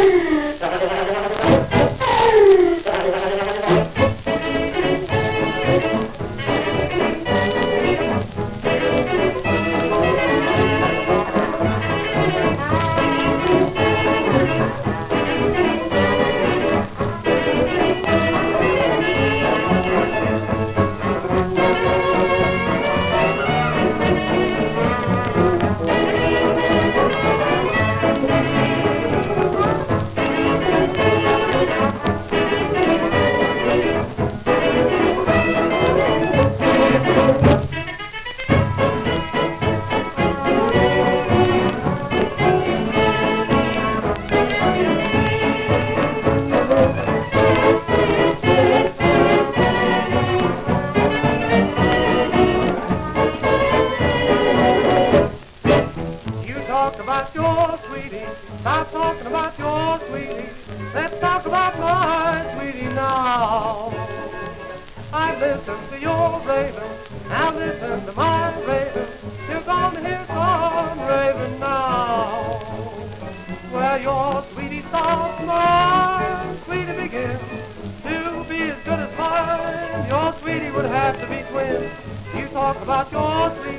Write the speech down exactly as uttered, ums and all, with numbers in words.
About your sweetie, stop talking about your sweetie. Let's talk about my sweetie now. I listened to your raving, now listen to my raving. You're gonna hear some raving now. Where your sweetie starts, my sweetie begins to be as good as mine. Your sweetie would have to be twins. You talk about your sweetie.